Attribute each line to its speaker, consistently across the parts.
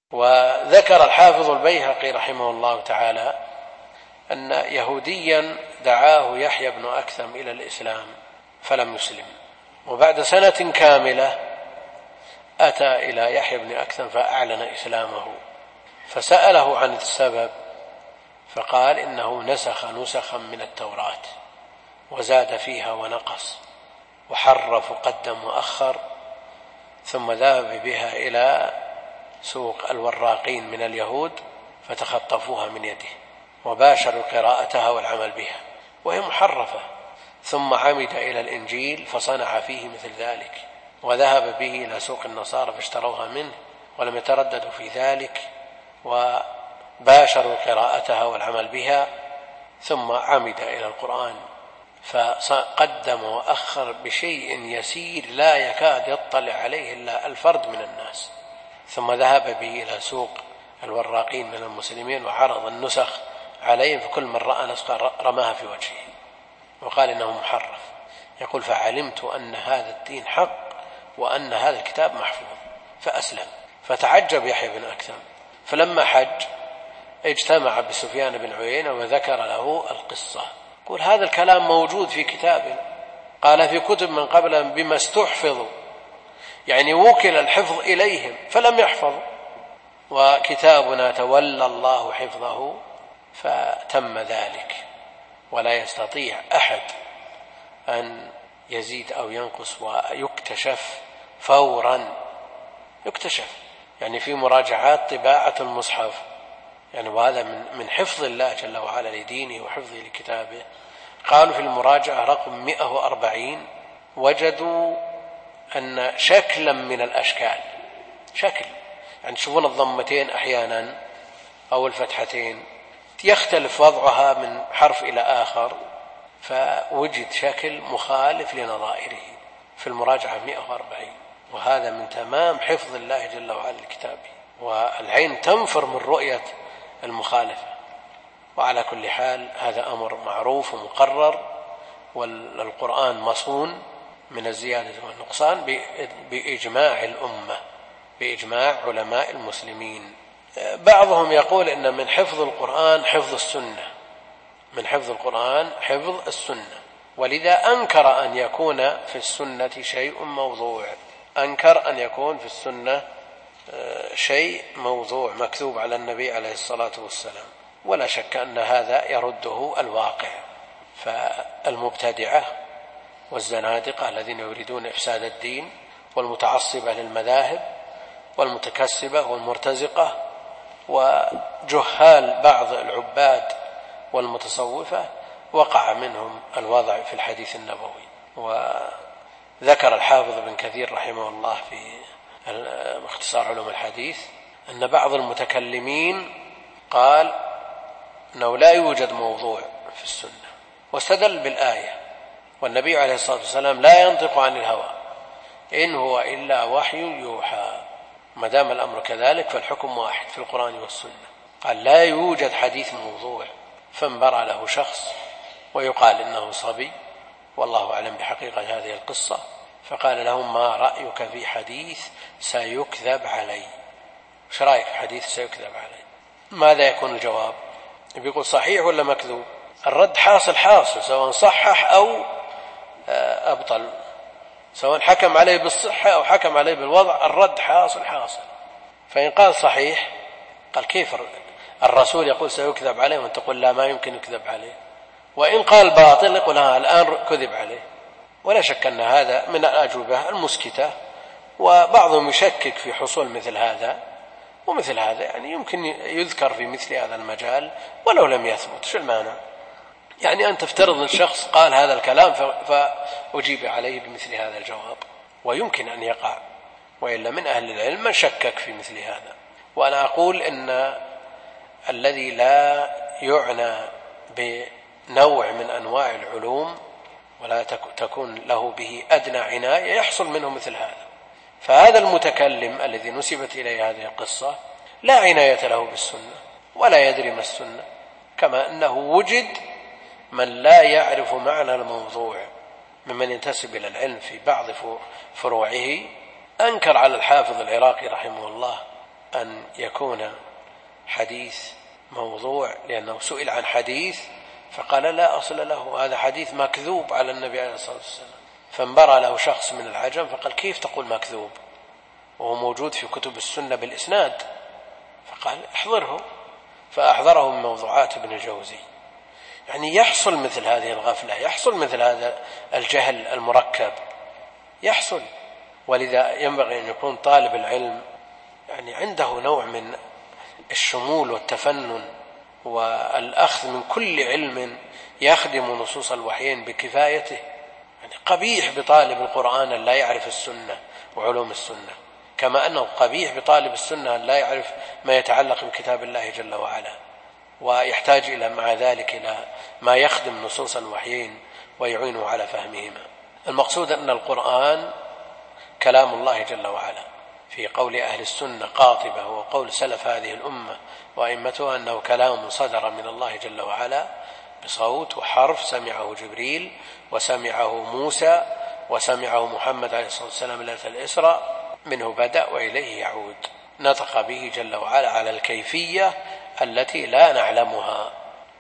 Speaker 1: وذكر الحافظ البيهقي رحمه الله تعالى أن يهوديا دعاه يحيى بن أكثم إلى الإسلام فلم يسلم، وبعد سنة كاملة أتى إلى يحيى بن أكثم فأعلن إسلامه، فسأله عن السبب فقال إنه نسخ نسخا من التوراة وزاد فيها ونقص وحرف وقدم وأخر، ثم ذهب بها إلى سوق الوراقين من اليهود فتخطفوها من يده وباشروا قراءتها والعمل بها وهي محرفة، ثم عمد إلى الإنجيل فصنع فيه مثل ذلك، وذهب به إلى سوق النصارى فاشتروها منه ولم يترددوا في ذلك وباشروا قراءتها والعمل بها، ثم عمد إلى القرآن فقدم وأخر بشيء يسير لا يكاد يطلع عليه إلا الفرد من الناس، ثم ذهب به إلى سوق الوراقين من المسلمين وعرض النسخ عليهم، فكل من رأى نسخة رماها في وجهه وقال إنه محرف. يقول فعلمت أن هذا الدين حق وأن هذا الكتاب محفوظ فأسلم. فتعجب يحيى بن أكثم، فلما حج اجتمع بسفيان بن عيينة وذكر له القصة. يقول هذا الكلام موجود في كتاب، قال في كتب من قبلهم بما استحفظوا، يعني وكل الحفظ إليهم فلم يحفظوا، وكتابنا تولى الله حفظه فتم ذلك، ولا يستطيع أحد أن يزيد أو ينقص، ويكتشف فورا، يكتشف يعني في مراجعات طباعة المصحف، يعني وهذا من حفظ الله جل وعلا لدينه وحفظه لكتابه. قالوا في المراجعة رقم 140 وجدوا أن شكلا من الأشكال، شكل يعني تشوفون الضمتين أحيانا أو الفتحتين يختلف وضعها من حرف إلى آخر، فوجد شكل مخالف لنظائره في المراجعة 140، وهذا من تمام حفظ الله جل وعلا لكتابه، والعين تنفر من رؤية المخالفة. وعلى كل حال هذا أمر معروف ومقرر، والقرآن مصون من الزيادة والنقصان بإجماع الأمة، بإجماع علماء المسلمين. بعضهم يقول إن من حفظ القرآن حفظ السنة، من حفظ القرآن حفظ السنة، ولذا أنكر أن يكون في السنة شيء موضوع، أنكر أن يكون في السنة شيء موضوع مكتوب على النبي عليه الصلاة والسلام، ولا شك أن هذا يرده الواقع. فالمبتدعة والزنادقة الذين يريدون إفساد الدين، والمتعصبة للمذاهب، والمتكسبة والمرتزقة، وجهال بعض العباد والمتصوفة، وقع منهم الوضع في الحديث النبوي. وذكر الحافظ ابن كثير رحمه الله في اختصار علوم الحديث أن بعض المتكلمين قال أنه لا يوجد موضوع في السنة، واستدل بالآية والنبي عليه الصلاة والسلام لا ينطق عن الهوى إن هو إلا وحي يوحى. ما دام الأمر كذلك فالحكم واحد في القرآن والسنة. قال لا يوجد حديث موضوع، فانبرى له شخص ويقال إنه صبي والله أعلم بحقيقة هذه القصة، فقال لهم ما رأيك في حديث سيكذب علي؟ ايش رأيك في حديث سيكذب علي؟ ماذا يكون الجواب؟ بيقول صحيح ولا مكذوب؟ الرد حاصل سواء صحح أو أبطل، سواء حكم عليه بالصحة أو حكم عليه بالوضع، الرد حاصل. فإن قال صحيح قال كيف الرسول يقول سيكذب عليه وأنت تقول لا ما يمكن يكذب عليه؟ وإن قال باطل يقول الآن كذب عليه. ولا شك أن هذا من الأجوبة المسكتة، وبعضهم يشكك في حصول مثل هذا، ومثل هذا يعني يمكن يذكر في مثل هذا المجال ولو لم يثبت. شو المعنى؟ يعني أن تفترض أن الشخص قال هذا الكلام فأجيب عليه بمثل هذا الجواب، ويمكن أن يقع، وإلا من أهل العلم من شكك في مثل هذا. وأنا أقول إن الذي لا يعنى بنوع من أنواع العلوم ولا تكون له به أدنى عناية يحصل منه مثل هذا. فهذا المتكلم الذي نسبت إليه هذه القصة لا عناية له بالسنة ولا يدري ما السنة، كما أنه وجد من لا يعرف معنى الموضوع ممن ينتسب إلى العلم في بعض فروعه. أنكر على الحافظ العراقي رحمه الله أن يكون حديث موضوع، لأنه سئل عن حديث فقال لا أصل له، هذا حديث مكذوب على النبي عليه الصلاة والسلام. فانبرى له شخص من العجم فقال كيف تقول مكذوب وهو موجود في كتب السنة بالإسناد؟ فقال احضره، فأحضره من موضوعات ابن الجوزي. يعني يحصل مثل هذه الغفلة، يحصل مثل هذا الجهل المركب، يحصل. ولذا ينبغي أن يكون طالب العلم يعني عنده نوع من الشمول والتفنن والأخذ من كل علم يخدم نصوص الوحيين بكفايته. يعني قبيح بطالب القرآن أن لا يعرف السنة وعلوم السنة، كما أنه قبيح بطالب السنة أن لا يعرف ما يتعلق بكتاب الله جل وعلا، ويحتاج إلى مع ذلك إلى ما يخدم نصوص الوحيين ويعينه على فهمهما. المقصود أن القرآن كلام الله جل وعلا، في قول أهل السنة قاطبة وقول سلف هذه الأمة وأئمتها أنه كلام صدر من الله جل وعلا بصوت وحرف، سمعه جبريل وسمعه موسى وسمعه محمد عليه الصلاة والسلام ليلة الإسراء، منه بدأ وإليه يعود، نطق به جل وعلا على الكيفية التي لا نعلمها.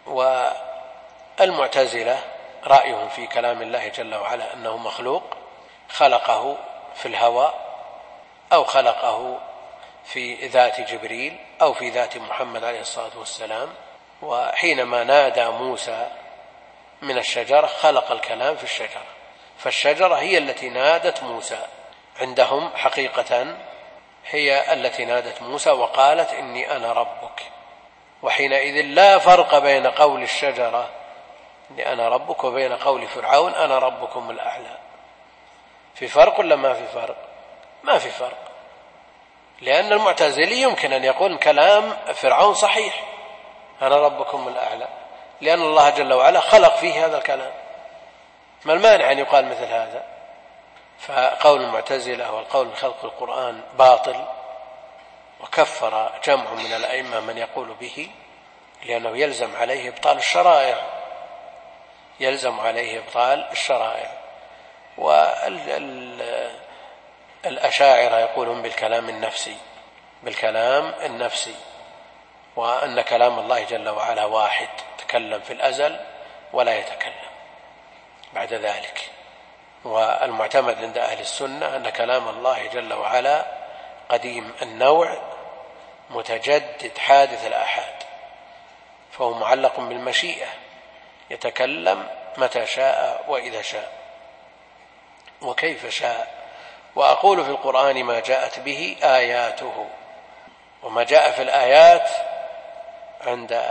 Speaker 1: والمعتزلة رأيهم في كلام الله جل وعلا أنه مخلوق، خلقه في الهواء أو خلقه في ذات جبريل أو في ذات محمد عليه الصلاة والسلام. وحينما نادى موسى من الشجرة خلق الكلام في الشجرة، فالشجرة هي التي نادت موسى، عندهم حقيقة هي التي نادت موسى وقالت إني أنا ربك. وحينئذ لا فرق بين قول الشجرة إني أنا ربك وبين قول فرعون أنا ربكم الأعلى. في فرق ولا ما في فرق؟ ما في فرق، لأن المعتزلي يمكن أن يقول كلام فرعون صحيح أنا ربكم الأعلى، لأن الله جل وعلا خلق فيه هذا الكلام، ما المانع أن يقال مثل هذا؟ فقول المعتزلة والقول بخلق القرآن باطل، وكفر جمع من الأئمة من يقول به، لأنه يلزم عليه إبطال الشرائع، يلزم عليه إبطال الشرائع. والأشاعرة يقولون بالكلام النفسي، بالكلام النفسي، وأن كلام الله جل وعلا واحد، تكلم في الأزل ولا يتكلم بعد ذلك. والمعتمد عند أهل السنة أن كلام الله جل وعلا قديم النوع متجدد حادث الآحاد، فهو معلق بالمشيئة، يتكلم متى شاء وإذا شاء وكيف شاء. وأقول في القرآن ما جاءت به آياته، وما جاء في الآيات عند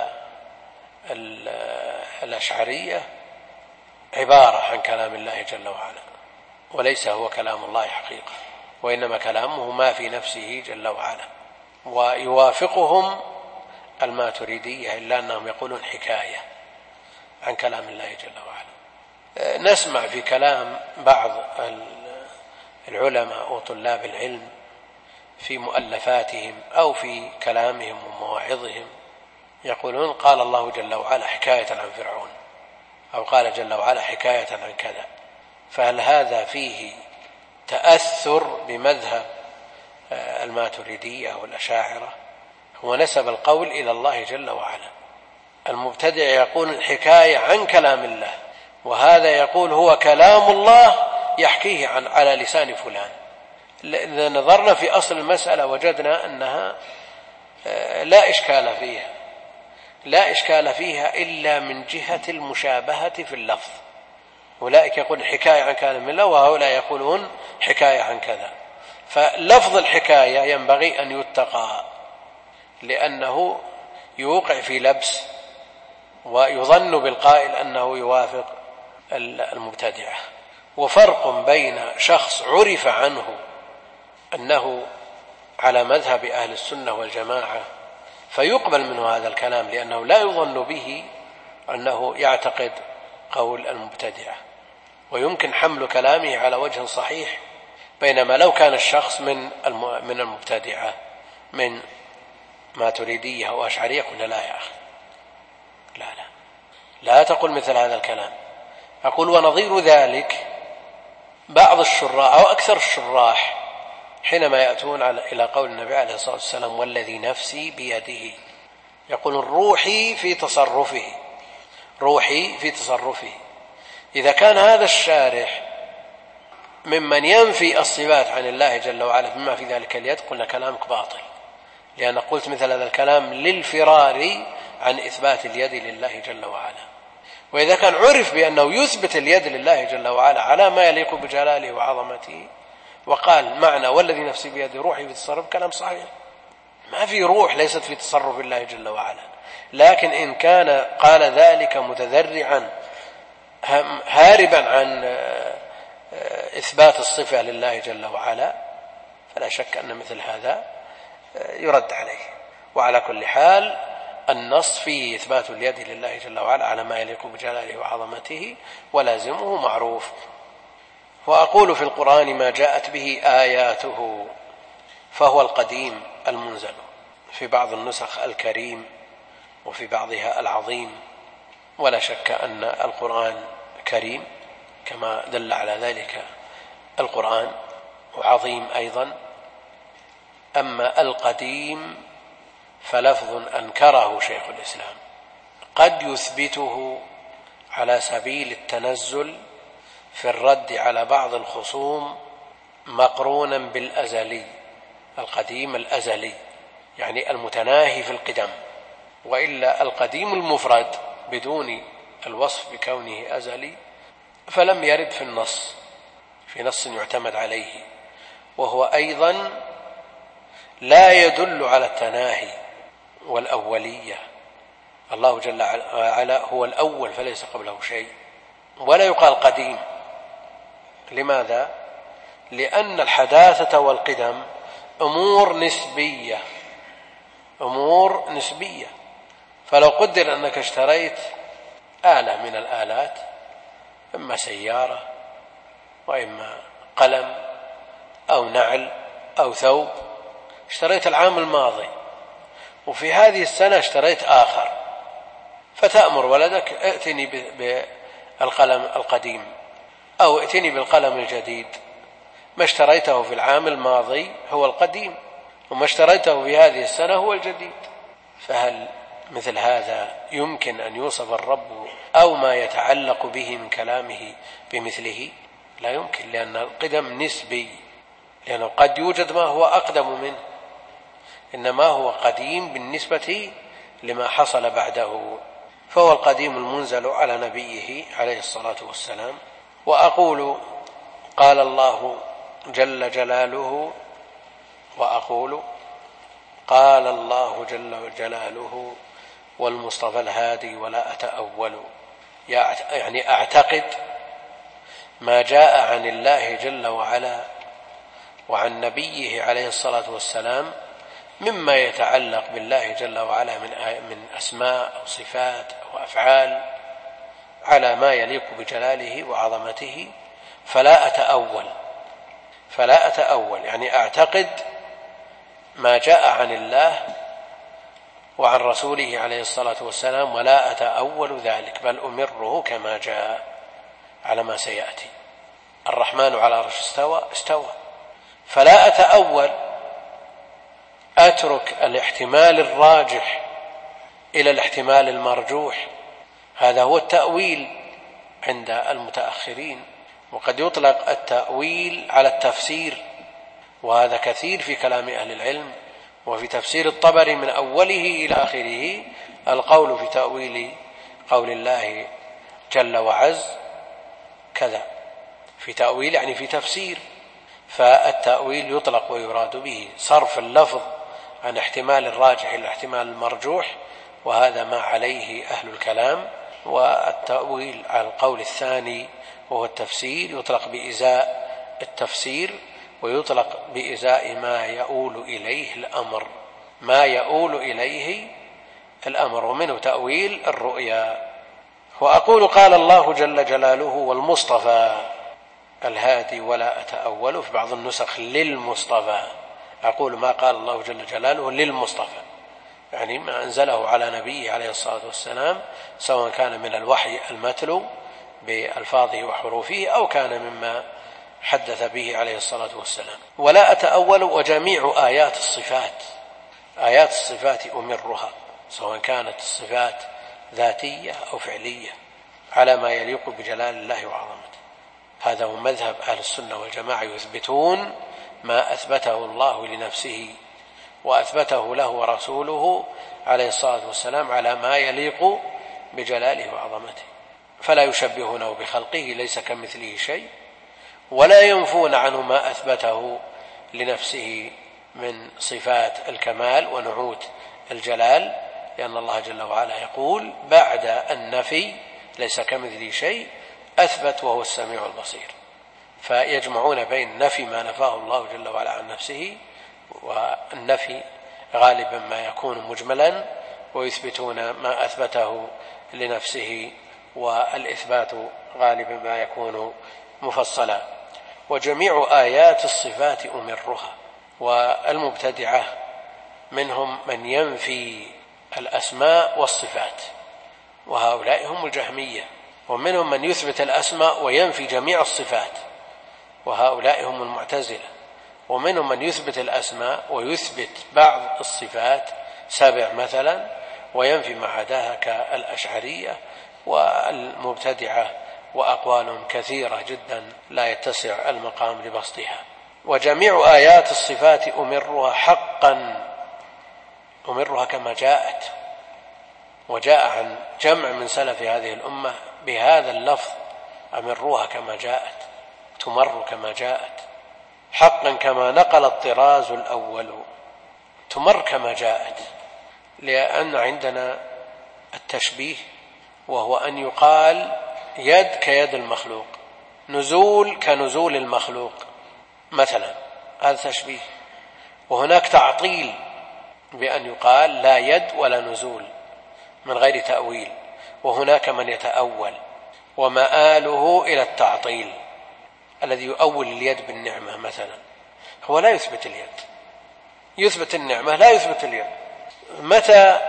Speaker 1: الأشعرية عبارة عن كلام الله جل وعلا، وليس هو كلام الله حقيقة، وإنما كلامه ما في نفسه جل وعلا. ويوافقهم الماتريدية إلا أنهم يقولون حكاية عن كلام الله جل وعلا. نسمع في كلام بعض العلماء وطلاب العلم في مؤلفاتهم أو في كلامهم ومواعظهم يقولون قال الله جل وعلا حكاية عن فرعون، أو قال جل وعلا حكاية عن كذا. فهل هذا فيه تأثر بمذهب الماتريدية والأشاعرة؟ هو نسب القول إلى الله جل وعلا. المبتدع يقول الحكاية عن كلام الله، وهذا يقول هو كلام الله يحكيه على لسان فلان. إذا نظرنا في أصل المسألة وجدنا أنها لا إشكال فيها، لا إشكال فيها إلا من جهة المشابهة في اللفظ. أولئك يقول حكاية عن كلام الله، وهؤلاء يقولون حكاية عن كذا. فلفظ الحكاية ينبغي أن يتقى، لأنه يوقع في لبس ويظن بالقائل أنه يوافق المبتدعة. وفرق بين شخص عرف عنه أنه على مذهب أهل السنة والجماعة فيقبل منه هذا الكلام لأنه لا يظن به أنه يعتقد قول المبتدعة، ويمكن حمل كلامه على وجه صحيح، بينما لو كان الشخص من المبتدعة من ماتريدية أو أشعرية قلنا لا يا أخي، لا تقل مثل هذا الكلام. أقول ونظير ذلك بعض الشراح أو أكثر الشراح حينما يأتون إلى قول النبي عليه الصلاة والسلام والذي نفسي بيده، يقول روحي في تصرفه، روحي في تصرفه. إذا كان هذا الشارح ممن ينفي الصفات عن الله جل وعلا بما في ذلك اليد، قلنا كلامك باطل، لأن قلت مثل هذا الكلام للفرار عن إثبات اليد لله جل وعلا. وإذا كان عرف بأنه يثبت اليد لله جل وعلا على ما يليق بجلاله وعظمته، وقال معنى والذي نفسي بيده روحي في تصرف، كلام صحيح، ما في روح ليست في تصرف الله جل وعلا. لكن إن كان قال ذلك متذرعا هاربا عن إثبات الصفة لله جل وعلا، فلا شك أن مثل هذا يرد عليه. وعلى كل حال النص فيه إثبات اليد لله جل وعلا على ما يليق بجلاله وعظمته، ولازمه معروف. وأقول في القرآن ما جاءت به آياته، فهو القديم المنزل، في بعض النسخ الكريم وفي بعضها العظيم. ولا شك أن القرآن كريم كما دل على ذلك القرآن، وعظيم أيضا. أما القديم فلفظ أنكره شيخ الإسلام، قد يثبته على سبيل التنزل في الرد على بعض الخصوم مقرونا بالأزلي، القديم الأزلي يعني المتناهي في القدم، وإلا القديم المفرد بدون الوصف بكونه أزلي فلم يرد في نص يعتمد عليه، وهو أيضا لا يدل على التناهي والأولية. الله جل وعلا هو الأول فليس قبله شيء، ولا يقال قديم. لماذا؟ لأن الحداثة والقدم أمور نسبية. فلو قدر أنك اشتريت آلة من الآلات، إما سيارة وإما قلم أو نعل أو ثوب، اشتريت العام الماضي وفي هذه السنة اشتريت آخر، فتأمر ولدك ائتني بالقلم القديم أو ائتني بالقلم الجديد. ما اشتريته في العام الماضي هو القديم، وما اشتريته في هذه السنة هو الجديد. فهل مثل هذا يمكن أن يوصف الرب أو ما يتعلق به من كلامه بمثله؟ لا يمكن، لأن القدم نسبي، لأنه قد يوجد ما هو أقدم منه، إنما هو قديم بالنسبة لما حصل بعده. فهو القديم المنزل على نبيه عليه الصلاة والسلام. وأقول قال الله جل جلاله، وأقول قال الله جل جلاله والمصطفى الهادي ولا أتأول، يعني أعتقد ما جاء عن الله جل وعلا وعن نبيه عليه الصلاة والسلام مما يتعلق بالله جل وعلا من أسماء أو صفات أو أفعال على ما يليق بجلاله وعظمته، فلا أتأول، يعني أعتقد ما جاء عن الله وعن رسوله عليه الصلاة والسلام، ولا أتأول ذلك، بل أمره كما جاء على ما سيأتي. الرحمن على عرش استوى، فلا أتأول، أترك الاحتمال الراجح إلى الاحتمال المرجوح. هذا هو التأويل عند المتأخرين. وقد يطلق التأويل على التفسير، وهذا كثير في كلام أهل العلم. وفي تفسير الطبري من أوله إلى آخره القول في تأويل قول الله جل وعز كذا، في تأويل يعني في تفسير. فالتأويل يطلق ويراد به صرف اللفظ عن احتمال الراجح إلى احتمال المرجوح، وهذا ما عليه أهل الكلام. والتأويل على القول الثاني وهو التفسير يطلق بإزاء التفسير، ويطلق بإزاء ما يؤول إليه الأمر، ومنه تأويل الرؤيا. وأقول قال الله جل جلاله والمصطفى الهادي ولا أتأول، في بعض النسخ للمصطفى. أقول ما قال الله جل جلاله للمصطفى، يعني ما أنزله على نبيه عليه الصلاة والسلام، سواء كان من الوحي المتلو بألفاظه وحروفه أو كان مما حدث به عليه الصلاة والسلام. ولا أتأول. وجميع آيات الصفات أمرها، سواء كانت الصفات ذاتية أو فعلية، على ما يليق بجلال الله وعظمته. هذا هو مذهب أهل السنة والجماعة، يثبتون ما أثبته الله لنفسه وأثبته له ورسوله عليه الصلاة والسلام على ما يليق بجلاله وعظمته، فلا يشبهونه بخلقه، ليس كمثله شيء، ولا ينفون عنه ما أثبته لنفسه من صفات الكمال ونعوت الجلال، لأن الله جل وعلا يقول بعد النفي ليس كمثله شيء أثبت وهو السميع البصير. فيجمعون بين نفي ما نفاه الله جل وعلا عن نفسه، والنفي غالبا ما يكون مجملا، ويثبتون ما أثبته لنفسه، والإثبات غالبا ما يكون مفصلا. وجميع آيات الصفات أمرها. والمبتدعة منهم من ينفي الأسماء والصفات، وهؤلاء هم الجهمية. ومنهم من يثبت الأسماء وينفي جميع الصفات، وهؤلاء هم المعتزلة. ومنهم من يثبت الأسماء ويثبت بعض الصفات 7 مثلا، وينفي ما عداها كالأشعرية والمبتدعة، وأقوال كثيرة جدا لا يتسع المقام لبسطها. وجميع آيات الصفات أمرها حقا، أمرها كما جاءت. وجاء عن جمع من سلف هذه الأمة بهذا اللفظ: أمروها كما جاءت، تمر كما جاءت، حقا كما نقل الطراز الأول، تمر كما جاءت. لأن عندنا التشبيه، وهو أن يقال يد كيد المخلوق، نزول كنزول المخلوق مثلا، هذا تشبيه. وهناك تعطيل بأن يقال لا يد ولا نزول من غير تأويل. وهناك من يتأول ومآله إلى التعطيل، الذي يؤول اليد بالنعمة مثلا، هو لا يثبت اليد، يثبت النعمة لا يثبت اليد. متى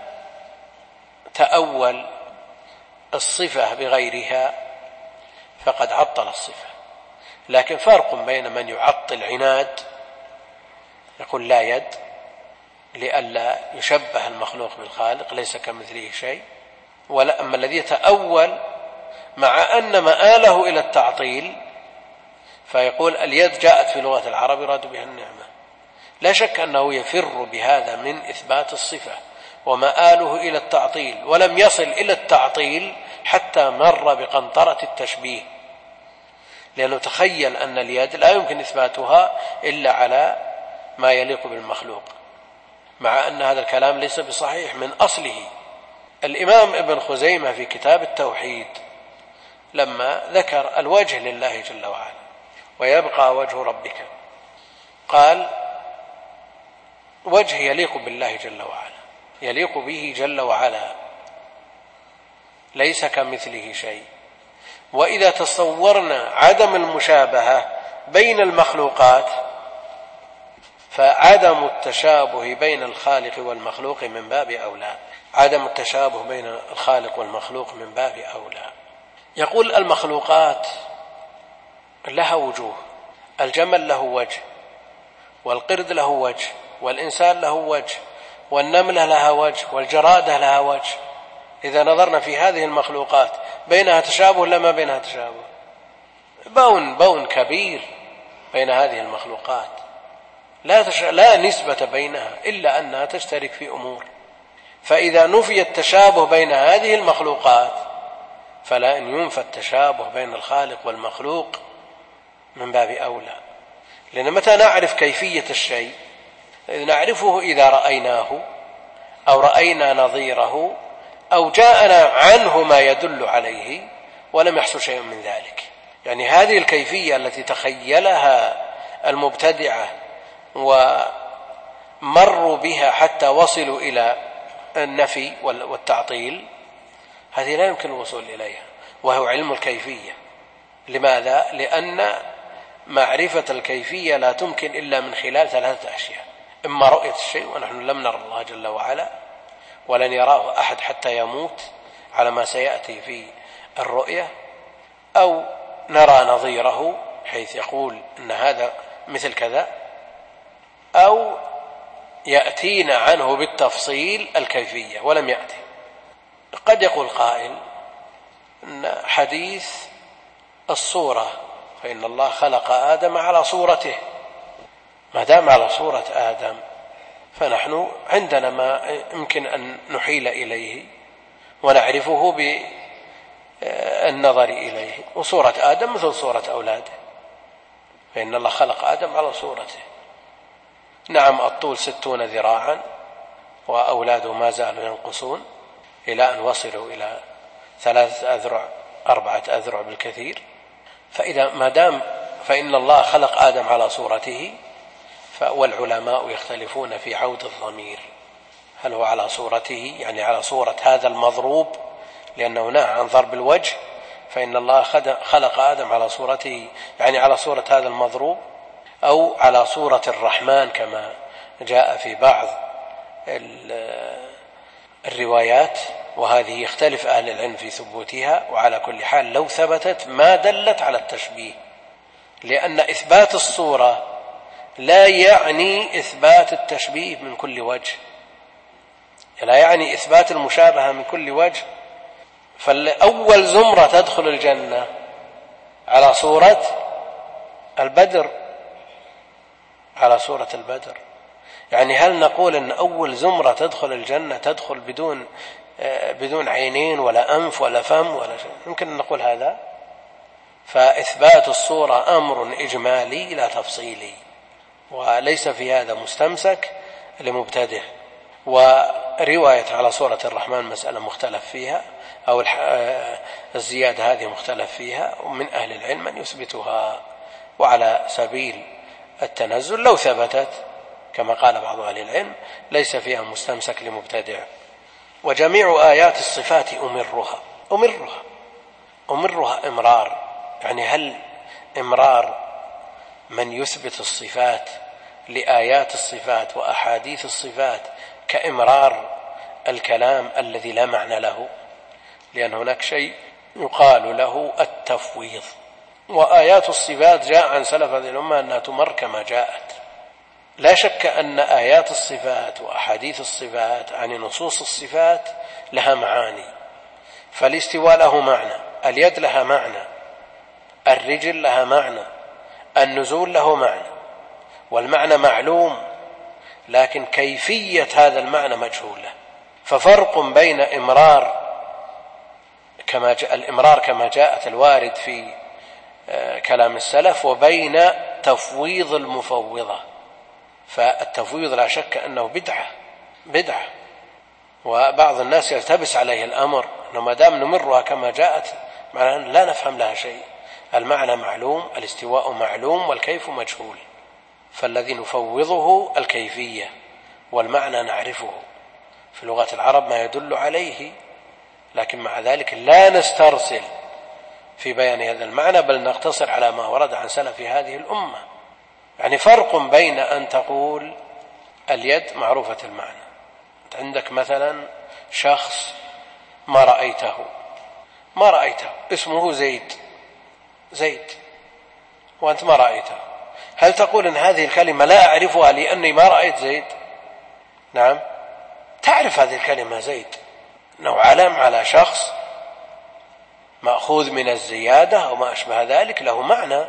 Speaker 1: تأول الصفة بغيرها فقد عطل الصفة. لكن فرق بين من يعطل عناد يقول لا يد لئلا يشبه المخلوق بالخالق، ليس كمثله شيء، أما الذي يتأول مع أن مآله إلى التعطيل فيقول اليد جاءت في لغة العرب يراد بها النعمة. لا شك أنه يفر بهذا من إثبات الصفة ومآله إلى التعطيل، ولم يصل إلى التعطيل حتى مر بقنطرة التشبيه، لأنه تخيل أن اليد لا يمكن إثباتها إلا على ما يليق بالمخلوق، مع أن هذا الكلام ليس بصحيح من أصله. الإمام ابن خزيمة في كتاب التوحيد لما ذكر الوجه لله جل وعلا ويبقى وجه ربك، قال وجه يليق بالله جل وعلا، يليق به جل وعلا، ليس كمثله شيء. وإذا تصورنا عدم المشابهة بين المخلوقات فعدم التشابه بين الخالق والمخلوق من باب أولى، عدم التشابه بين الخالق والمخلوق من باب أولى. يقول المخلوقات لها وجوه، الجمل له وجه، والقرد له وجه، والإنسان له وجه، والنملة لها وجه، والجرادة لها وجه. إذا نظرنا في هذه المخلوقات بينها تشابه لما بينها تشابه، بون كبير بين هذه المخلوقات، لا نسبة بينها إلا أنها تشترك في أمور. فإذا نفي التشابه بين هذه المخلوقات فلا أن ينفى التشابه بين الخالق والمخلوق من باب أولى. لأن متى نعرف كيفية الشيء نعرفه إذا رأيناه أو رأينا نظيره أو جاءنا عنه ما يدل عليه ولم يحصل شيء من ذلك. يعني هذه الكيفية التي تخيلها المبتدعة ومروا بها حتى وصلوا إلى النفي والتعطيل، هذه لا يمكن الوصول إليها، وهو علم الكيفية. لماذا؟ لأن معرفة الكيفية لا تمكن إلا من خلال 3 أشياء: إما رؤية الشيء، ونحن لم نرى الله جل وعلا ولن يراه أحد حتى يموت على ما سيأتي في الرؤية، أو نرى نظيره حيث يقول أن هذا مثل كذا، أو يأتينا عنه بالتفصيل الكيفية ولم يأتي. قد يقول قائل أن حديث الصورة، فإن الله خلق آدم على صورته، ما دام على صورة آدم فنحن عندنا ما يمكن أن نحيل إليه ونعرفه بالنظر إليه، وصورة آدم مثل صورة أولاده، فإن الله خلق آدم على صورته. نعم الطول 60 ذراعا وأولاده ما زالوا ينقصون إلى أن وصلوا إلى 3 أذرع 4 أذرع بالكثير. فإذا ما دام فإن الله خلق آدم على صورته، والعلماء يختلفون في عود الضمير، هل هو على صورته يعني على صورة هذا المضروب، لأنه نهى عن ضرب الوجه، فإن الله خلق آدم على صورته يعني على صورة هذا المضروب، أو على صورة الرحمن كما جاء في بعض الروايات، وهذه يختلف أهل العلم في ثبوتها. وعلى كل حال لو ثبتت ما دلت على التشبيه، لأن إثبات الصورة لا يعني إثبات التشبيه من كل وجه، لا يعني إثبات المشابهة من كل وجه. فالأول زمرة تدخل الجنة على صورة البدر، على صورة البدر، يعني هل نقول أن أول زمرة تدخل الجنة تدخل بدون عينين ولا أنف ولا فم ولا شيء؟ يمكن أن نقول هذا. فإثبات الصورة أمر إجمالي لا تفصيلي، وليس في هذا مستمسك لمبتدئ. ورواية على صورة الرحمن مسألة مختلف فيها، أو الزيادة هذه مختلف فيها، ومن أهل العلم من يثبتها. وعلى سبيل التنزل لو ثبتت كما قال بعض أهل العلم ليس فيها مستمسك لمبتدع. وجميع آيات الصفات أمرها إمرار، يعني هل إمرار من يثبت الصفات لآيات الصفات وأحاديث الصفات كإمرار الكلام الذي لا معنى له؟ لأن هناك شيء يقال له التفويض، وآيات الصفات جاء عن سلف هذه الأمة أنها تمر كما جاءت. لا شك أن آيات الصفات وأحاديث الصفات عن نصوص الصفات لها معاني، فالاستواء له معنى، اليد لها معنى، الرجل لها معنى، النزول له معنى، والمعنى معلوم، لكن كيفية هذا المعنى مجهولة. ففرق بين الإمرار كما جاءت الوارد في كلام السلف وبين تفويض المفوضة. فالتفويض لا شك أنه بدعة، وبعض الناس يلتبس عليه الأمر أنه ما دام نمرها كما جاءت معناه لا نفهم لها شيء. المعنى معلوم، الاستواء معلوم، والكيف مجهول، فالذي نفوضه الكيفية، والمعنى نعرفه في لغة العرب ما يدل عليه، لكن مع ذلك لا نسترسل في بيان هذا المعنى، بل نقتصر على ما ورد عن سلف هذه الأمة. يعني فرق بين أن تقول اليد معروفة المعنى، أنت عندك مثلا شخص ما رأيته اسمه زيد وأنت ما رأيته، هل تقول أن هذه الكلمة لا أعرفها لأني ما رأيت زيد؟ نعم، تعرف هذه الكلمة زيد أنه علم على شخص مأخوذ من الزيادة أو ما أشبه ذلك، له معنى.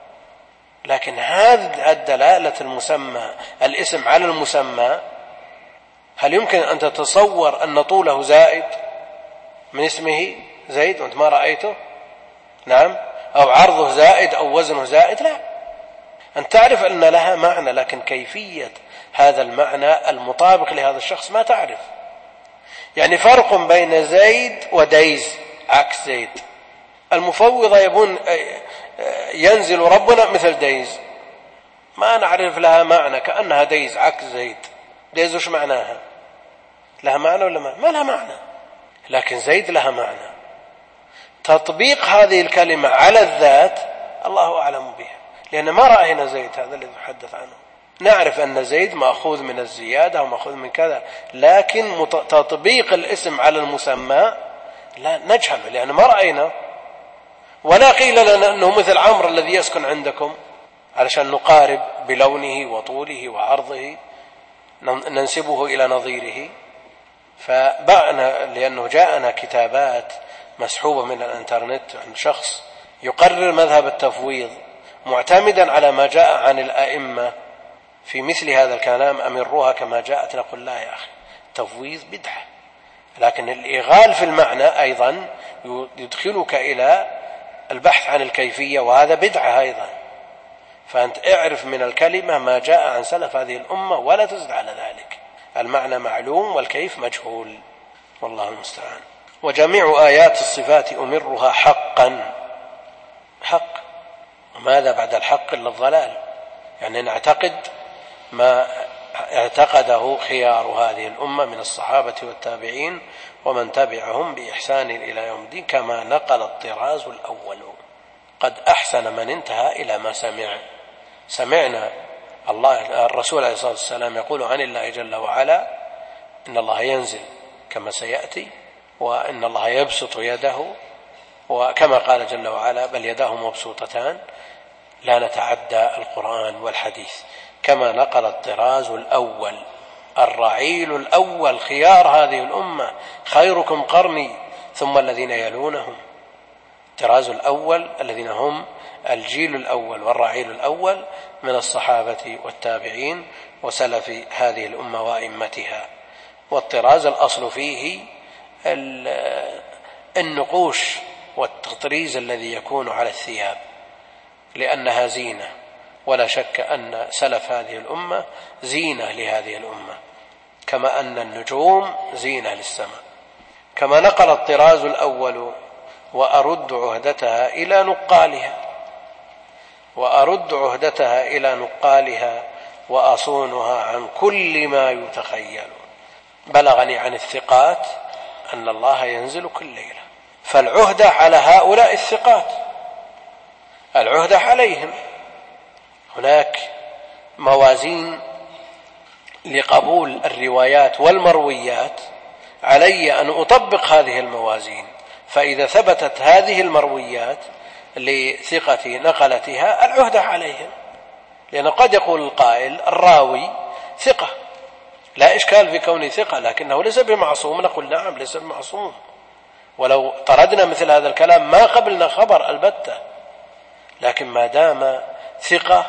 Speaker 1: لكن هذه الدلالة المسمى، الاسم على المسمى، هل يمكن أن تتصور أن طوله زائد من اسمه زيد وأنت ما رأيته؟ نعم، أو عرضه زائد أو وزنه زائد؟ لا، أن تعرف أن لها معنى، لكن كيفية هذا المعنى المطابق لهذا الشخص ما تعرف. يعني فرق بين زيد وديز عكس زيد. المفوضة يبون ينزل ربنا مثل ديز، ما نعرف لها معنى، كأنها ديز عكس زيد. ديز وش معناها؟ لها معنى ولا ما لها معنى؟ لكن زيد لها معنى. تطبيق هذه الكلمة على الذات الله أعلم بها، لأن ما رأينا زيد هذا الذي نتحدث عنه. نعرف أن زيد مأخوذ من الزيادة ومأخوذ من كذا، لكن تطبيق الاسم على المسمى لا نجهل، لأن ما رأينا. ولا قيل لنا أنه مثل عمرو الذي يسكن عندكم علشان نقارب بلونه وطوله وعرضه ننسبه إلى نظيره. فبعنا لأنه جاءنا كتابات مسحوبة من الانترنت عن شخص يقرر مذهب التفويض معتمدا على ما جاء عن الأئمة في مثل هذا الكلام أمروها كما جاءت. نقول لا يا أخي، التفويض بدعة، لكن الإغال في المعنى أيضا يدخلك إلى البحث عن الكيفية، وهذا بدعة أيضا. فأنت اعرف من الكلمة ما جاء عن سلف هذه الأمة ولا تزد على ذلك. المعنى معلوم والكيف مجهول، والله المستعان. وجميع آيات الصفات أمرها حقا. حق، وماذا بعد الحق إلا الضلال؟ يعني نعتقد ما اعتقده خيار هذه الأمة من الصحابة والتابعين ومن تبعهم بإحسان إلى يوم الدين، كما نقل الطراز الأول. قد أحسن من انتهى إلى ما سمعنا الرسول عليه الصلاة والسلام يقول عن الله جل وعلا إن الله ينزل كما سيأتي، وإن الله يبسط يده، وكما قال جل وعلا بل يداه مبسوطتان. لا نتعدى القرآن والحديث، كما نقل الطراز الأول الرعيل الأول خيار هذه الأمة خيركم قرني ثم الذين يلونهم. الطراز الأول الذين هم الجيل الأول والرعيل الأول من الصحابة والتابعين وسلف هذه الأمة وأئمتها. والطراز الأصل فيه النقوش والتطريز الذي يكون على الثياب، لأنها زينة، ولا شك أن سلف هذه الأمة زينة لهذه الأمة، كما أن النجوم زينة للسماء. كما نقل الطراز الأول وأرد عهدتها إلى نقالها وأصونها عن كل ما يتخيل. بلغني عن الثقات أن الله ينزل كل ليلة، فالعهدة على هؤلاء الثقات، العهدة عليهم. هناك موازين لقبول الروايات والمرويات، علي أن أطبق هذه الموازين. فإذا ثبتت هذه المرويات لثقة نقلتها العهدة عليهم، لأن قد يقول القائل الراوي ثقة لا إشكال في كونه ثقة لكنه ليس بمعصوم. نقول نعم ليس بمعصوم، ولو طردنا مثل هذا الكلام ما قبلنا خبر البتة، لكن ما دام ثقة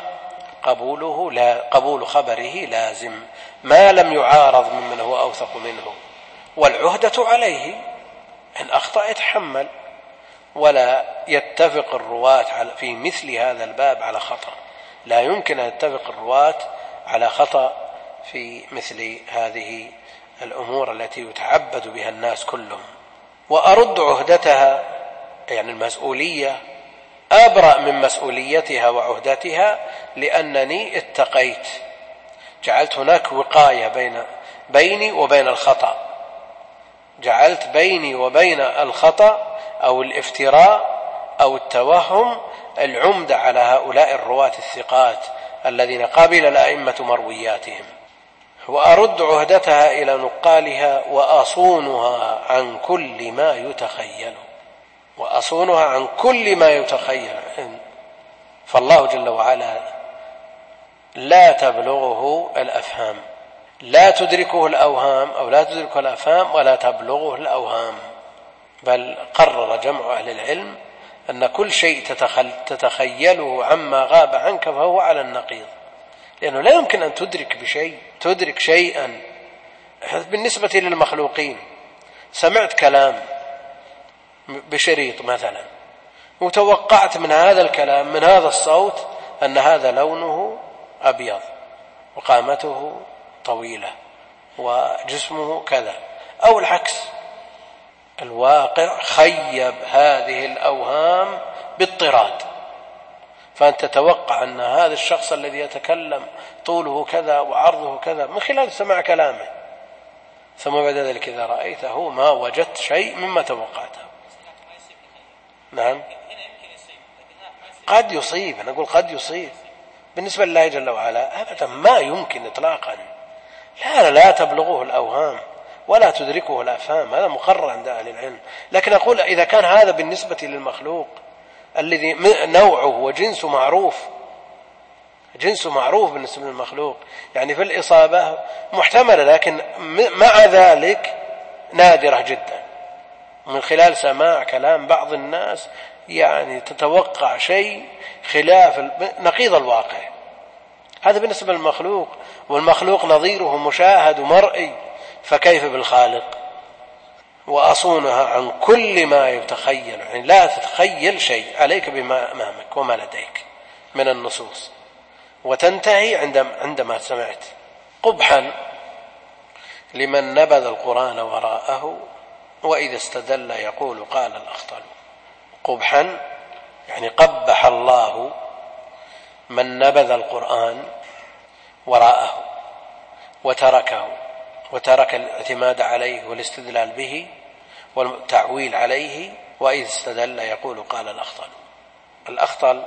Speaker 1: قبول خبره لازم ما لم يعارض ممن هو أوثق منه. والعهدة عليه، إن أخطأ يتحمل، ولا يتفق الرواة في مثل هذا الباب على خطأ. لا يمكن أن يتفق الرواة على خطأ في مثل هذه الأمور التي يتعبد بها الناس كلهم. وأرد عهدتها يعني المسؤولية، أبرأ من مسؤوليتها وعهدتها، لأنني اتقيت، جعلت هناك وقاية بيني وبين الخطأ، جعلت بيني وبين الخطأ أو الافتراء أو التوهم العمدة على هؤلاء الرواة الثقات الذين قبل الأئمة مروياتهم. وأرد عهدتها إلى نقالها وأصونها عن كل ما يتخيل. وأصونها عن كل ما يتخيل. فالله جل وعلا لا تبلغه الأفهام، لا تدركه الأوهام أو لا تدركه الأفهام ولا تبلغه الأوهام. بل قرر جمع أهل العلم أن كل شيء تتخيله عما غاب عنك فهو على النقيض، لأنه لا يمكن أن تدرك شيئا. بالنسبة للمخلوقين، سمعت كلام بشريط مثلا وتوقعت من هذا الكلام من هذا الصوت أن هذا لونه أبيض وقامته طويلة وجسمه كذا، أو العكس. الواقع خيب هذه الأوهام باضطراد، فأنت تتوقع أن هذا الشخص الذي يتكلم طوله كذا وعرضه كذا من خلال سماع كلامه، ثم بعد ذلك إذا رأيته ما وجدت شيء مما توقعته. نعم قد يصيب، نقول قد يصيب. بالنسبة لله جل وعلا أبدا ما يمكن إطلاقا، لا تبلغه الأوهام ولا تدركه الأفهام، هذا مقرر عند أهل العلم. لكن أقول إذا كان هذا بالنسبة للمخلوق الذي نوعه وجنسه معروف، جنسه معروف بالنسبة للمخلوق، يعني في الإصابة محتملة لكن مع ذلك نادرة جدا. من خلال سماع كلام بعض الناس يعني تتوقع شيء خلاف نقيض الواقع. هذا بالنسبة للمخلوق، والمخلوق نظيره مشاهد ومرئي، فكيف بالخالق؟ وأصونها عن كل ما يتخيل، يعني لا تتخيل شيء، عليك بما أمامك وما لديك من النصوص، وتنتهي عندما سمعت. قبحا لمن نبذ القرآن وراءه وإذا استدل يقول قال الأخطل. قبحا يعني قبح الله من نبذ القرآن وراءه وترك الاعتماد عليه والاستدلال به والتعويل عليه، وإذا استدل يقول قال الأخطل. الأخطل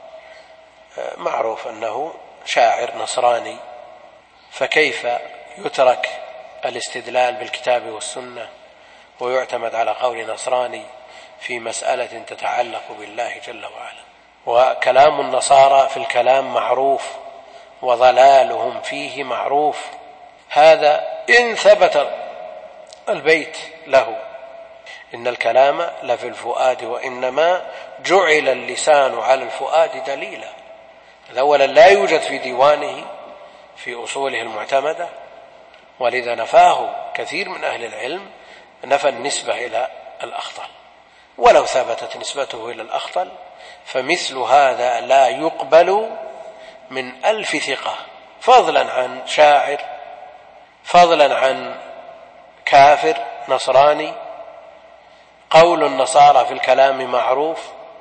Speaker 1: معروف أنه شاعر نصراني، فكيف يترك الاستدلال بالكتاب والسنة ويعتمد على قول نصراني في مسألة تتعلق بالله جل وعلا؟ وكلام النصارى في الكلام معروف وضلالهم فيه معروف. هذا إن ثبت البيت له: إن الكلام لفي الفؤاد وإنما جعل اللسان على الفؤاد دليلا. أولا لا يوجد في ديوانه في أصوله المعتمدة، ولذا نفاه كثير من أهل العلم، نفى النسبة إلى الأخطل. ولو ثبتت نسبته إلى الأخطل فمثل هذا لا يقبل من 1000 ثقة، فضلا عن شاعر، فضلا عن كافر نصراني. قول النصارى في الكلام معروف،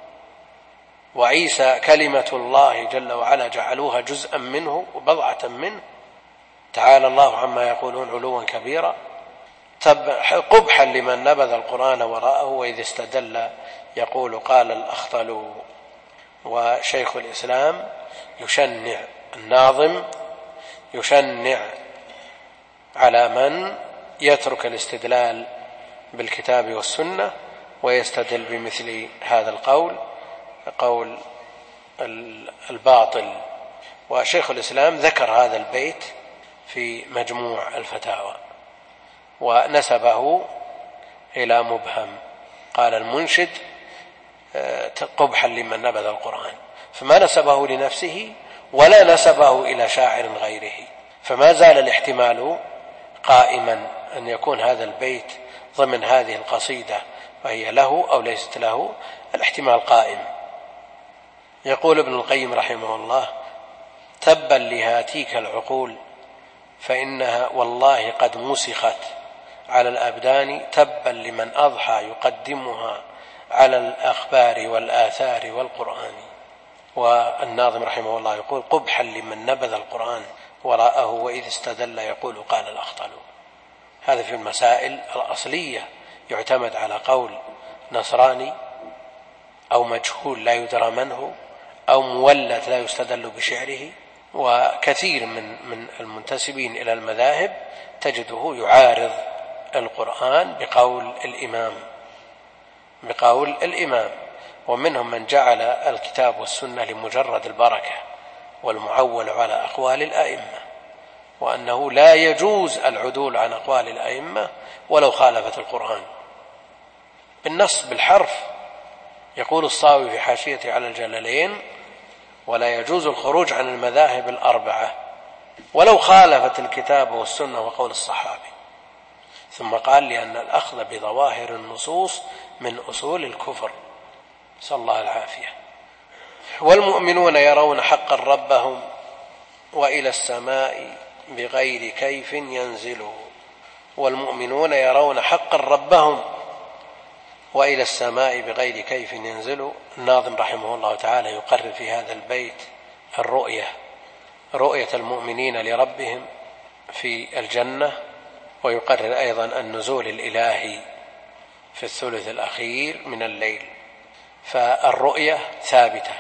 Speaker 1: وعيسى كلمة الله جل وعلا جعلوها جزءا منه وبضعة منه، تعالى الله عما يقولون علوا كبيرا. قبحا لمن نبذ القرآن وراءه وإذا استدل يقول قال الأخطل. وشيخ الإسلام يشنع، الناظم يشنع على من يترك الاستدلال بالكتاب والسنة ويستدل بمثل هذا القول، قول الباطل. وشيخ الإسلام ذكر هذا البيت في مجموع الفتاوى ونسبه إلى مبهم. قال المنشد قبحا لمن نبذ القرآن، فما نسبه لنفسه ولا نسبه إلى شاعر غيره، فما زال الاحتمال قائما أن يكون هذا البيت ضمن هذه القصيدة وهي له أو ليست له، الاحتمال قائم. يقول ابن القيم رحمه الله: تبا لهاتيك العقول فإنها والله قد مسخت على الأبدان، تبا لمن أضحى يقدمها على الأخبار والآثار والقرآن. والناظم رحمه الله يقول: قبحا لمن نبذ القرآن وراءه وإذ استدل يقول قال الأخطل. هذا في المسائل الأصلية يعتمد على قول نصراني أو مجهول لا يدرى من هو أو مولد لا يستدل بشعره. وكثير من المنتسبين إلى المذاهب تجده يعارض القرآن بقول الإمام، ومنهم من جعل الكتاب والسنة لمجرد البركة والمعول على أقوال الأئمة، وأنه لا يجوز العدول عن أقوال الأئمة ولو خالفت القرآن بالنص بالحرف. يقول الصاوي في حاشيته على الجلالين: ولا يجوز الخروج عن المذاهب الأربعة ولو خالفت الكتاب والسنة وقول الصحابي. ثم قال: لأن الأخذ بظواهر النصوص من أصول الكفر، نسأل الله العافية. والمؤمنون يرون حقا ربهم وإلى السماء بغير كيف ينزلوا. والمؤمنون يرون حقا ربهم وإلى السماء بغير كيف ينزلوا. الناظم رحمه الله تعالى يقرر في هذا البيت رؤية المؤمنين لربهم في الجنة، ويقرر أيضا النزول الإلهي في الثلث الأخير من الليل. فالرؤية ثابتة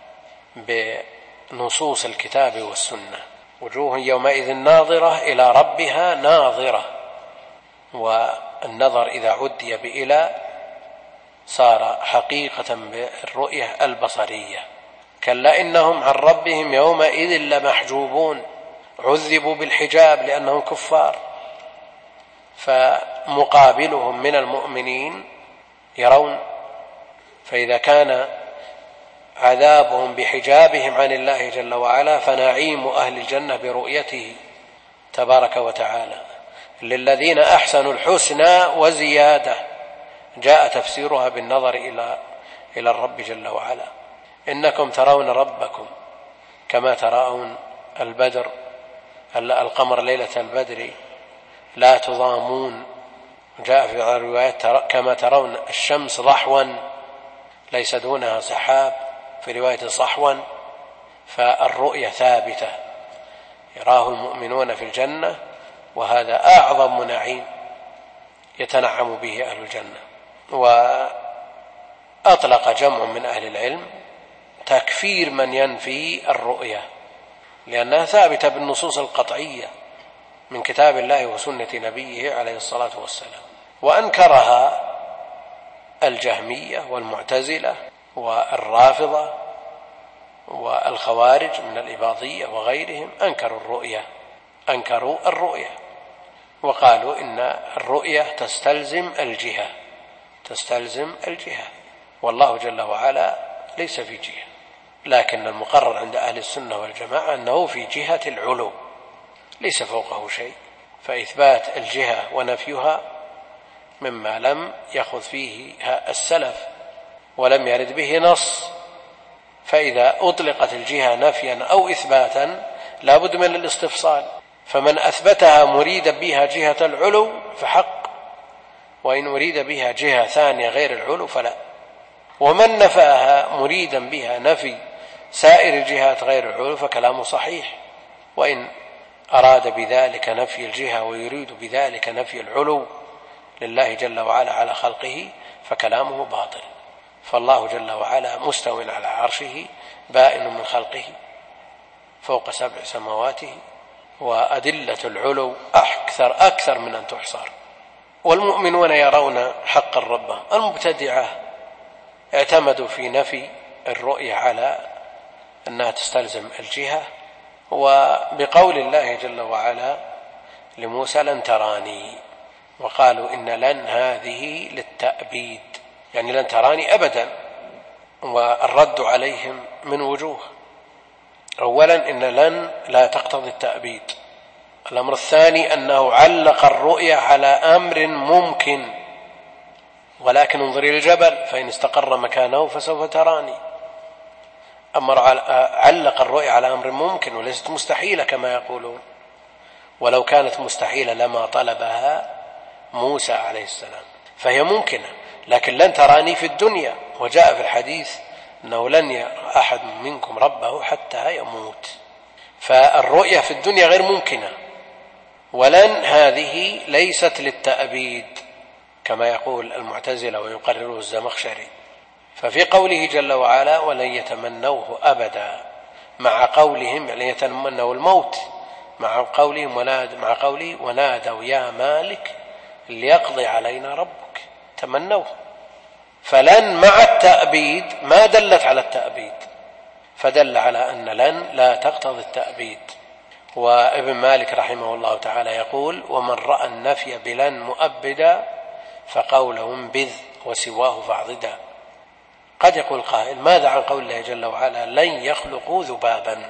Speaker 1: بنصوص الكتاب والسنة. وجوه يومئذ ناظرة إلى ربها ناظرة، والنظر إذا عدي بإلى صار حقيقة بالرؤية البصرية. كلا إنهم عن ربهم يومئذ لمحجوبون، عذبوا بالحجاب لأنهم كفار، فمقابلهم من المؤمنين يرون. فإذا كان عذابهم بحجابهم عن الله جل وعلا، فنعيم أهل الجنة برؤيته تبارك وتعالى. للذين أحسنوا الحسنى وزيادة، جاء تفسيرها بالنظر إلى الرب جل وعلا. إنكم ترون ربكم كما ترون القمر ليلة البدر لا تضامون. جاء في الروايات كما ترون الشمس ضحوا ليس دونها سحاب، في رواية صحوا. فالرؤية ثابتة يراه المؤمنون في الجنة، وهذا أعظم نعيم يتنعم به أهل الجنة. وأطلق جمع من أهل العلم تكفير من ينفي الرؤية، لأنها ثابتة بالنصوص القطعية من كتاب الله وسنة نبيه عليه الصلاة والسلام. وأنكرها الجهمية والمعتزلة والرافضة والخوارج من الإباضية وغيرهم، أنكروا الرؤية وقالوا إن الرؤية تستلزم الجهة، والله جل وعلا ليس في جهة، لكن المقرر عند أهل السنة والجماعة أنه في جهة العلو ليس فوقه شيء. فإثبات الجهة ونفيها مما لم يأخذ فيه السلف ولم يرد به نص، فإذا أطلقت الجهة نفيا أو إثباتا لا بد من الاستفصال. فمن أثبتها مريدا بها جهة العلو فحق، وإن أريد بها جهة ثانية غير العلو فلا. ومن نفاها مريدا بها نفي سائر الجهات غير العلو فكلامه صحيح، وإن أراد بذلك نفي الجهة ويريد بذلك نفي العلو لله جل وعلا على خلقه فكلامه باطل. فالله جل وعلا مستو على عرشه بائن من خلقه فوق 7 سماواته، وأدلة العلو أكثر من أن تحصر. والمؤمنون يرون حقا ربهم. المبتدعة اعتمدوا في نفي الرؤية على أنها تستلزم الجهة، وبقول الله جل وعلا لموسى لن تراني، وقالوا إن لن هذه للتأبيد، يعني لن تراني أبدا. والرد عليهم من وجوه: أولا إن لن لا تقتضي التأبيد. الأمر الثاني أنه علق الرؤية على أمر ممكن، ولكن انظري الجبل فإن استقر مكانه فسوف تراني. علق الرؤية على أمر ممكن وليست مستحيلة كما يقولون، ولو كانت مستحيلة لما طلبها موسى عليه السلام، فهي ممكنة. لكن لن تراني في الدنيا، وجاء في الحديث أنه لن يرى أحد منكم ربه حتى يموت. فالرؤية في الدنيا غير ممكنة، ولن هذه ليست للتأبيد كما يقول المعتزلة ويقرره الزمخشري. ففي قوله جل وعلا ولن يتمنوه أبدا، مع قولهم يعني يتمنوا الموت، مع قولهم مع قوله ونادوا يا مالك ليقضي علينا ربك، تمنوه. فلن مع التأبيد ما دلت على التأبيد، فدل على أن لن لا تقتضي التأبيد. وابن مالك رحمه الله تعالى يقول: ومن رأى النفي بلن مؤبدا فقولهم بذ وسواه فاعضدا. قد يقول قائل: ماذا عن قول الله جل وعلا لن يخلقوا ذبابا؟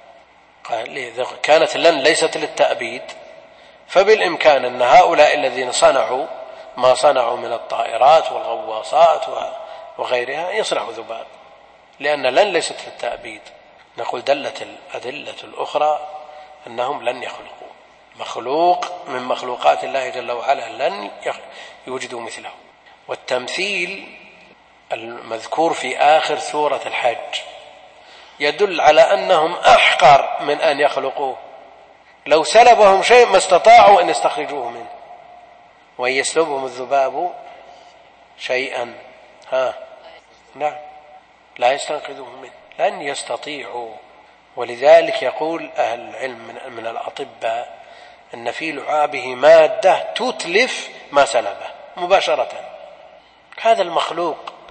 Speaker 1: كانت لن ليست للتأبيد، فبالإمكان أن هؤلاء الذين صنعوا ما صنعوا من الطائرات والغواصات وغيرها يصنعوا ذباب، لأن لن ليست للتأبيد. نقول دلت الأدلة الأخرى أنهم لن يخلقوا، مخلوق من مخلوقات الله جل وعلا لن يوجدوا مثله. والتمثيل المذكور في آخر سورة الحج يدل على أنهم أحقر من أن يخلقوه. لو سلبهم شيء ما استطاعوا أن يستخرجوه منه، وإن يسلبهم الذباب شيئا نعم لا يستنقذوه منه، لن يستطيعوا. ولذلك يقول أهل العلم من الأطباء أن في لعابه مادة تتلف ما سلبه مباشرة. هذا المخلوق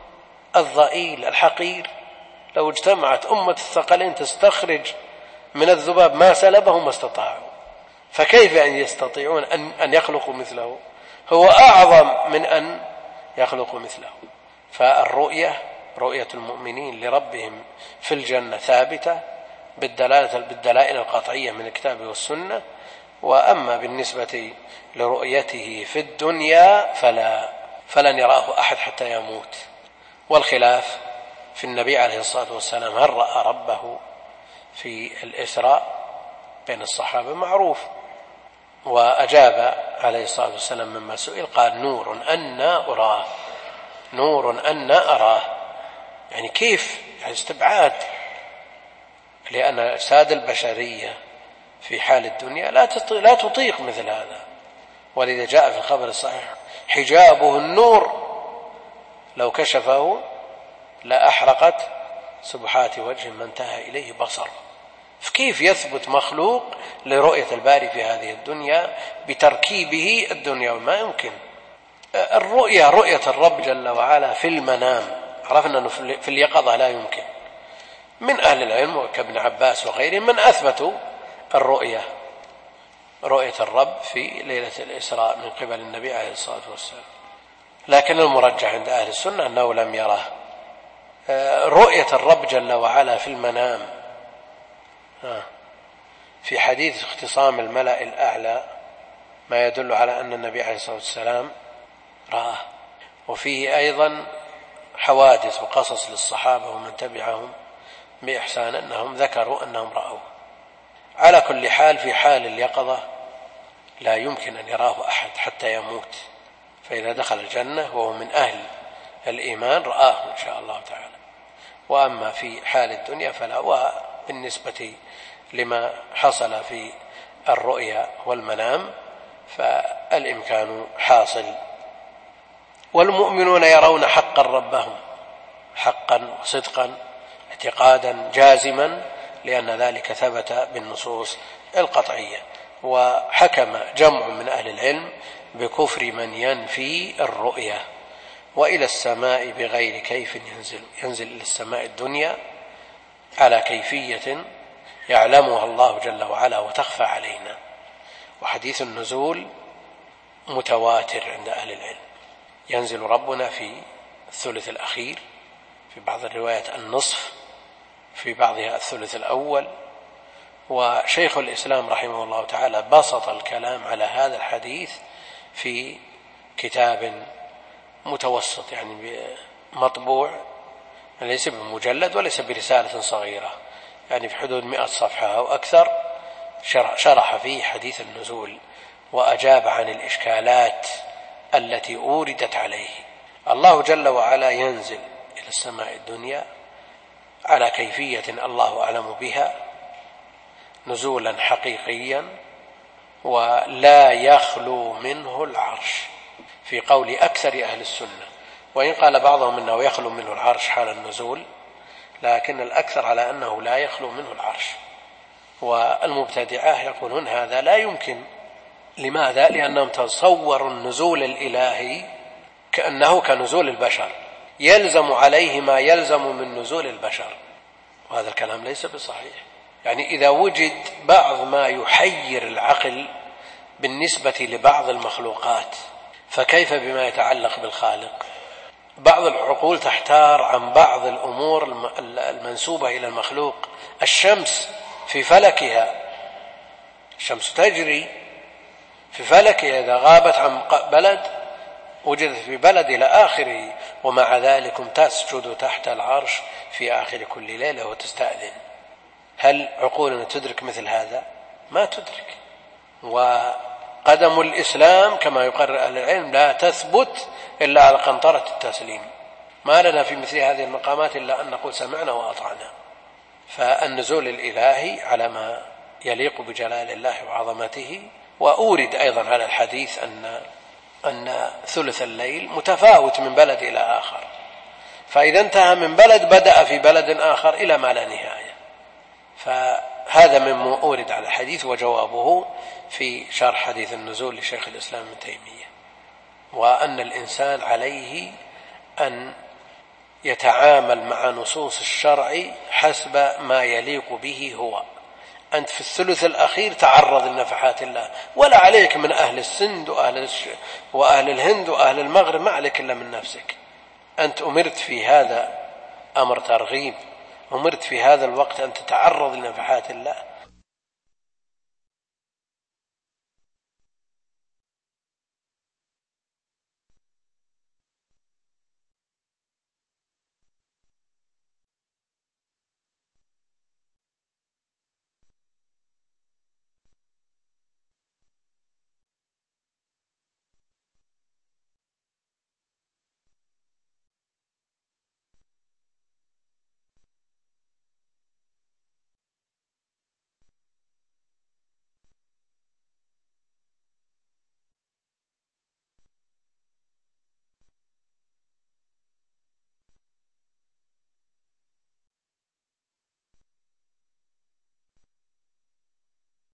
Speaker 1: الضئيل الحقير، لو اجتمعت أمة الثقلين تستخرج من الذباب ما سلبه ما استطاعوا، فكيف أن يستطيعون أن يخلقوا مثله؟ هو أعظم من أن يخلقوا مثله. فالرؤية، رؤية المؤمنين لربهم في الجنة ثابتة بالدلائل القطعية من الكتاب والسنة. وأما بالنسبة لرؤيته في الدنيا فلن يراه أحد حتى يموت. والخلاف في النبي عليه الصلاة والسلام هل رأى ربه في الإسراء بين الصحابة معروف، وأجاب عليه الصلاة والسلام مما سئل قال: نور أنا أراه، نور أنا أراه. يعني كيف؟ يعني استبعاد، لأن أجساد البشرية في حال الدنيا لا تطيق مثل هذا. ولذا جاء في الخبر الصحيح: حجابه النور لو كشفه لأحرقت سبحات وجه ما انتهى إليه بصر. فكيف يثبت مخلوق لرؤية الباري في هذه الدنيا بتركيبه الدنيا؟ ما يمكن. الرؤية، رؤية الرب جل وعلا في المنام، عرفنا أنه في اليقظة لا يمكن. من أهل العلم كابن عباس وغيرهم من أثبتوا الرؤية، رؤية الرب في ليلة الإسراء من قبل النبي عليه الصلاة والسلام، لكن المرجح عند أهل السنة أنه لم يره. رؤية الرب جل وعلا في المنام في حديث اختصام الملأ الأعلى ما يدل على أن النبي عليه الصلاة والسلام رآه. وفيه أيضا حوادث وقصص للصحابة ومن تبعهم بإحسان أنهم ذكروا أنهم رأوه. على كل حال في حال اليقظة لا يمكن أن يراه أحد حتى يموت، فإذا دخل الجنة وهو من أهل الإيمان رآه إن شاء الله تعالى. وأما في حال الدنيا فلا. وبالنسبة لما حصل في الرؤيا والمنام فالإمكان حاصل. والمؤمنون يرون حقا ربهم، حقا وصدقا اعتقادا جازما، لأن ذلك ثبت بالنصوص القطعية. وحكم جمع من أهل العلم بكفر من ينفي الرؤية. وإلى السماء بغير كيف ينزل إلى السماء الدنيا على كيفية يعلمها الله جل وعلا وتخفى علينا. وحديث النزول متواتر عند أهل العلم. ينزل ربنا في الثلث الأخير، في بعض الروايات النصف، في بعضها الثلث الأول. وشيخ الإسلام رحمه الله تعالى بسط الكلام على هذا الحديث في كتاب متوسط، يعني مطبوع، ليس بمجلد وليس برسالة صغيرة، يعني في حدود 100 صفحة أو أكثر، شرح فيه حديث النزول وأجاب عن الإشكالات التي أوردت عليه. الله جل وعلا ينزل إلى السماء الدنيا على كيفية الله أعلم بها نزولا حقيقيا، ولا يخلو منه العرش في قول أكثر أهل السنة، وإن قال بعضهم أنه يخلو منه العرش حال النزول، لكن الأكثر على أنه لا يخلو منه العرش. والمبتدعة يقولون هذا لا يمكن. لماذا؟ لأنهم تصوروا النزول الإلهي كأنه كنزول البشر، يلزم عليه ما يلزم من نزول البشر، وهذا الكلام ليس بصحيح. يعني إذا وجد بعض ما يحير العقل بالنسبة لبعض المخلوقات، فكيف بما يتعلق بالخالق؟ بعض العقول تحتار عن بعض الأمور المنسوبة إلى المخلوق. الشمس في فلكها، الشمس تجري في فلكها، إذا غابت عن بلد وجدت في بلد إلى آخره، ومع ذلك تسجد تحت العرش في آخر كل ليلة وتستأذن. هل عقولنا تدرك مثل هذا؟ ما تدرك. وقدم الإسلام كما يقرر أهل العلم لا تثبت إلا على قنطرة التسليم. ما لنا في مثل هذه المقامات إلا أن نقول سمعنا وأطعنا. فالنزول الإلهي على ما يليق بجلال الله وعظمته. وأورد أيضا على الحديث أن ثلث الليل متفاوت من بلد إلى آخر، فإذا انتهى من بلد بدأ في بلد آخر إلى ما لا نهاية. فهذا مما أورد على الحديث، وجوابه في شرح حديث النزول لشيخ الإسلام ابن تيمية. وأن الإنسان عليه أن يتعامل مع نصوص الشرع حسب ما يليق به هو. أنت في الثلث الأخير تعرض لنفحات الله، ولا عليك من أهل السند وأهل الهند وأهل المغرب، ما عليك إلا من نفسك. أنت أمرت في هذا أمر ترغيب، أمرت في هذا الوقت أن تتعرض لنفحات الله.